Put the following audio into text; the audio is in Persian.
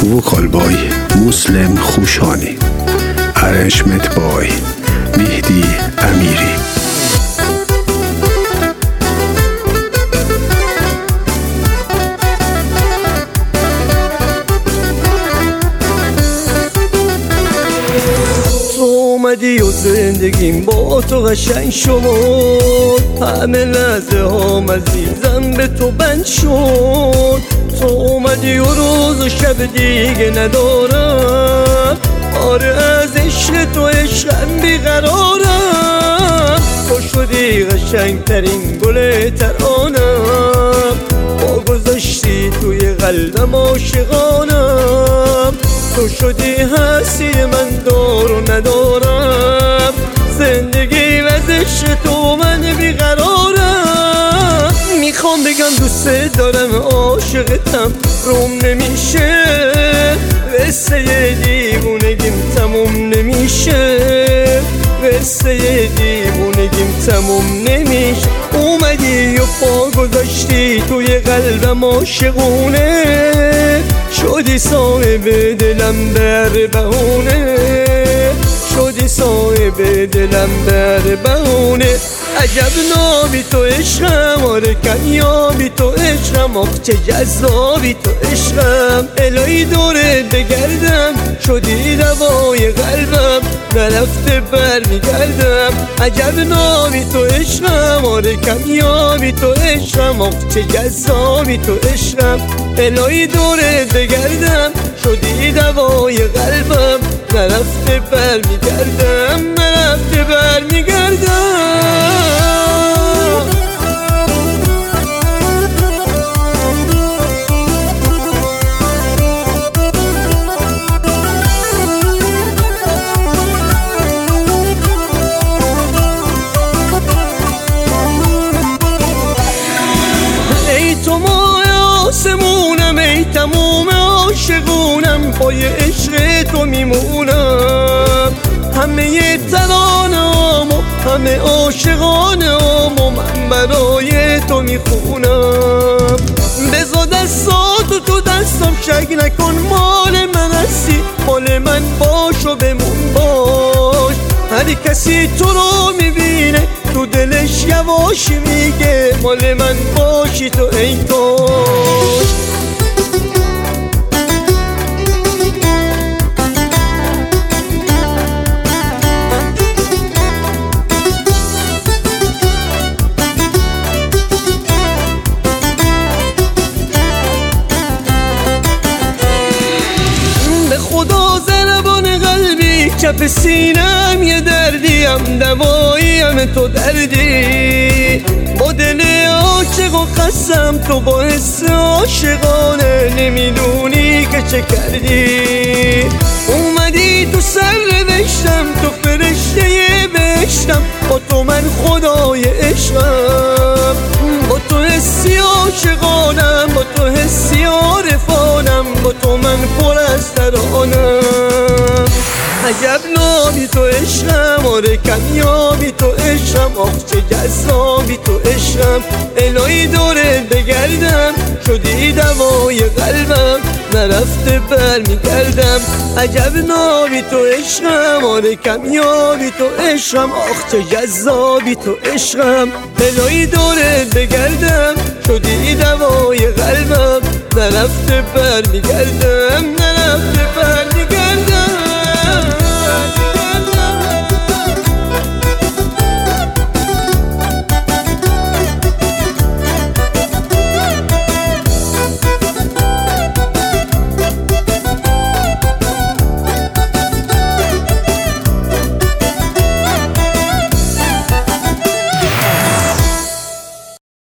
vocal by Muslim Khushani, arrangement by Mehdi Amiri. اومدی و زندگیم با تو قشنگ شد، همه لحظه هام عزیزم به تو بند شد. تو اومدی و روز و شب دیگه ندارم، آره از عشق تو عشقم بیقرارم. تو شدی قشنگ ترین گل ترانم، با گذاشتی توی قلبم عاشقانم. تو شدی هستی من دار و ندارم، زندگی و عشق تو من بیقرارم. میخوام بگم دوست دارم عاشقتم، روم نمیشه قصه دیوونگیم تموم نمیشه، قصه دیوونگیم تموم نمیشه. اومدی و پا گذاشتی توی قلبم عاشقونه، شدی صاحب دلم بر بهونه، شدی صاحب دلم بر بهونه. عجب نابی تو عشقم، آره کنیابی تو عشقم، آخ چه جذابی تو عشقم. الهی دورت بگردم، شدی دوای قلبم، نرفته بر میگردم. عجب نابی تو عشقم، آره کنیابی تو عشقم، آخ چه جذابی تو عشقم. الهی دورت بگردم، شدی دوای قلبم، نرفته بر میگردم، نرفته بر میگردم. ای تو ماه آسمونم، ای تموم عاشقونم، پای عشق تو میمونم. همه ترانه‌ام و همه عاشقانه‌ام و من برای تو میخونم. بذار دستاتو تو دستم، شک نکن مال من هستی، مال من باش و بمون باش. هر کسی تو رو میبینه تو دلش یواش میگه مال من باشی تو ای کاش. خدا زربان قلبی کف سینم یه دردیم، دواییم تو دردی. با دل عاشق و خستم تو با حس عاشقانه، نمیدونی که چه کردی. اومدی تو سر نوشتم، تو فرشته بهشتم، با تو من خدای عشقم. با تو حسی عاشقانم، با تو حسی عارفانم، با تو من پر از ترانم. عجب نابی تو عشقم، آره کنیابی تو عشقم، آخ چه جذابی تو عشقم. الهی دورت بگردم، شدی دوای قلبم، نرفته بر میگردم. عجب نابی تو عشقم، آره کمیابی تو عشقم، آخ چه جذابی تو عشقم. الهی دورت بگردم، شدی دوای قلبم، نرفته بر میگردم، نرفته بر